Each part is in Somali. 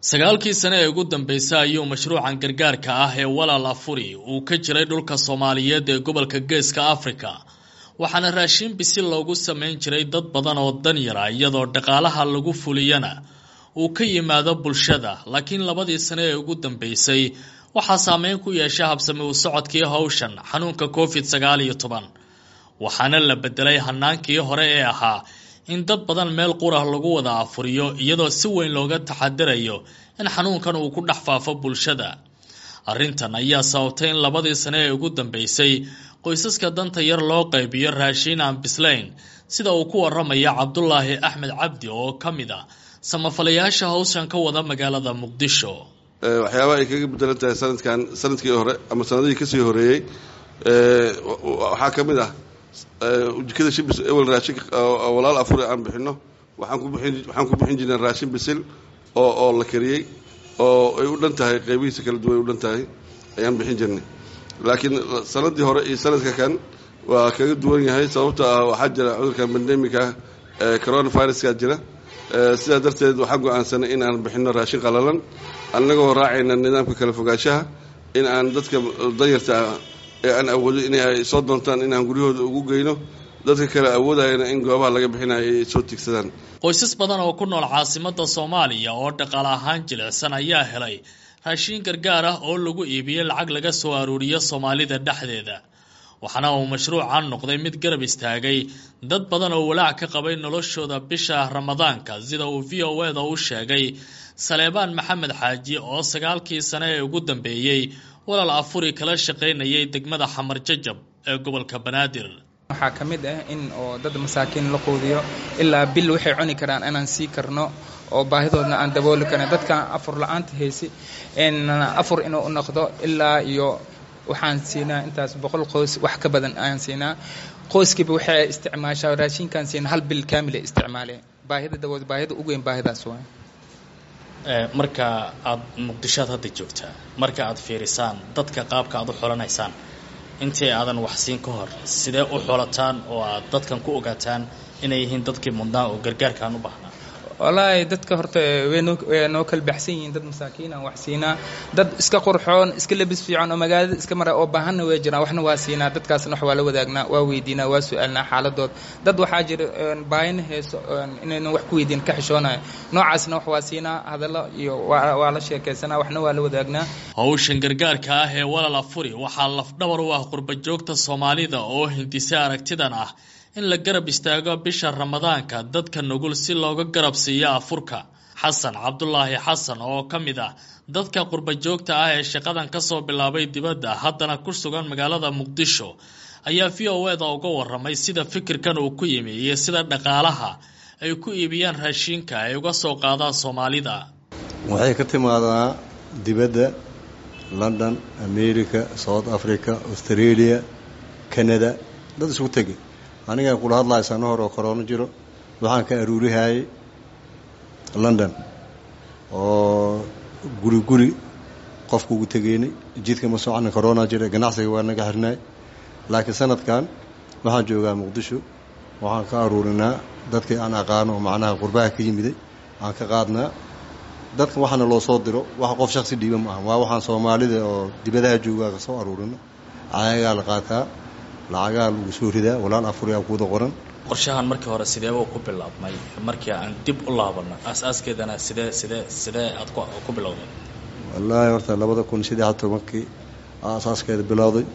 sagaalkii sano ee ugu dambeysay ayuu mashruucan gargaarka ah ee walaal afuri uu ka jiray dhulka Soomaaliyeed ee gobolka Geeska Afrika waxaana raashin bisil loogu sameyn jiray dad badan oo dan yar ah iyadoo dhaqaalaha lagu fuliyana uu ka yimaado bulshada laakiin labadii sano ee ugu dambeysay waxa saameyn ku yeeshay habsami u socodkii hawshan xanuunka COVID-19 waxaana la bedelay hanaankii hore ee ahaa in dad badan meel qurah lagu wada afuriyo iyadoo si weyn looga taxadirayo in xanuunkan uu ku dhaxfaafo bulshada arrintan ayaa sababtay in labadii sano ee ugu dambeysay qoysaska danta yar loo qaybiyo raashin aan bislayn sida uu ku waramaya Cabdullaahi Axmed Cabdi oo kamid ah samafalayaasha hawshan ka wada magaalada Muqdisho waxyaabaha ay kaga bedelantahay sanadkii hore ama sanadihii ka sii horeeyay waxa kamid ah jikada shibis awal raashin walaal afur aan bixino waxaan ku bixin jirnay raashin bisil oo la kariyay oo ay u dhantahay qaybihiisa kala duwan u dhantahay ayaan bixin jirnay laakiin sanadii hore iyo sanadka kan waa kaga duwan yahay sababtoo ah waxa jira cudurka pandemic coronavirus ka jira sida darteed waxaan go'aansanay in aan bixino raashin qalalan annagoo raacayna nidaamka kala fogaanshaha in aan dadka danyarta aan awoodo in ay soo doontaan in aan guriyahooda ugu geyno dadka kale awoodayna in goobaha laga bixinayo ay soo tigsadaan qoysas badan oo ku nool caasimadda Soomaaliya oo dhaqaale ahaan jilicsan ayaa helay raashin gargaar ah oo lagu iibiyay lacag laga soo aruuriyo Soomaalida dhexdeeda waxaana uu mashruucan noqday mid garab istaagay dad badan oo walaac ka qabay noloshooda bisha Ramadaanka sida uu VOA-da u sheegay Saleebaan Maxamed Xaaji oo sagaalkii sano ee ugu dambeeyay walaal afuri kala shaqeynayay degmada Xamar Jajab ee gobolka Banaadir waxa kamid ah in oo dad masaakiin la qoodiyo ilaa bil waxay cuni karaan inaan sii karno oo baahidoodna aan dabooli karno dadka afur la'aanta haysi in afur inuu u noqdo ilaa iyo waxaan siinaa intaas 100 qoys wax ka badan aan siinaa qoyskiiba waxay isticmaashaa raashinkan siin hal bil kaamil isticmaalee baahida ugu weyn baahidaas waa marka aad Muqdisho hadda joogtaa marka aad fiirisaan dadka qaabka aad u xolanaysaan intii aadan wax siin ka hor sidee u xolataan oo aad dadkan ku ogaataan inay yihiin dadkii mudnaa oo gargaarkaan u baahnaa wallahi dadka horta way noo kala baxsan yihiin dad masaakiin aan wax siinaa dad iska qurxoon iska labis fiican oo magaalada iska mara oo baahan way jiraan waxna waa siinaa dadkaasna wax waa la wadaagnaa waa weydiinaa waa su'aalnaa xaaladood dad waxa jira baahin heeso inay wax ku weydiin ka xishoonayo noocaasna wax waa siinaa hadallo iyo waa la sheekaysanaa waxna waa la wadaagnaa hawshan gargaarka ah ee walaal afuri waxa laf dhabar u ah qurba joogta Soomaalida oo hindisa aragtidan ah in la garab istaago bisha Ramadaanka dadka nugul si looga garab siiyo afurka Xasan Cabdullaahi Xasan oo kamid ah dadka qurba joogta ah ee shaqadan ka soo bilaabay dibadda haddana ku sugan magaalada Muqdisho ayaa VOA-da uga waramay sida fikirkan uu ku yimid iyo sida dhaqaalaha ay ku iibiyaan raashinka ay uga soo qaadaan Soomaalida waxay ka timaadaa dibadda London America South Africa Australia Canada dad isku tagay aniga kula hadlaysan hor oo corona jiro waxaan ka aruuriyay London oo guri qofku ugu tageynay jidka ma socon corona jira ganacsiga waa naga xirnay laakiin sanadkan waxaan joogaa Muqdisho waxaan ka aruurinaa dadkii aan aqaan oo macnaha qurbaha ka yimiday aan ka qaadnaa dadka waxana loo soo diro wax qof shakhsi dhiiba ma aha waa waxaan Soomaalida oo dibadaha jooga ka soo aruurino ayaga la qaataa lacaga lagu soo ridaa walaal afur yaa ku qoran qorshahan markii hore sidee uu ku bilaabmay markii aan dib u laabano asaaskeedana sidee aad ku bilowday wallahi horta 2013 asaaskeeda bilowday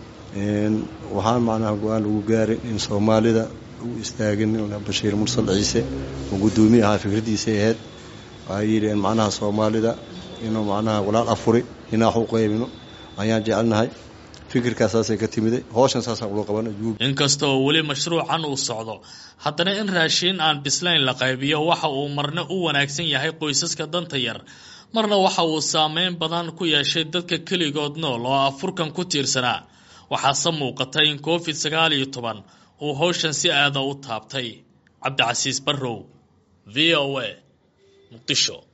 waxaan macnaha go'aan ugu gaaray in Soomaalida uu istaagin Bashiir Mursal Ciise oo gudoomiyaha fikradiisa ahayd ay yireen macnaha Soomaalida inuu macnaha walaal afuri inaa xu qaybino ayaan jecelnahay fikirkaas ay ka timiday hawshan saas loo qabanay inkastoo wali mashruucan uu socdo haddana in raashin aan bislayn la qaybiyo waxa uu marna u wanaagsan yahay qoysaska danta yar marna waxa uu saameyn badan ku yeeshay dadka kaligood nool oo afurkan ku tiirsanaa waxaa muuqatay in COVID-19 uu hawshan si aad u taabtay Cabdi Casiis Barrow VOA Muqdisho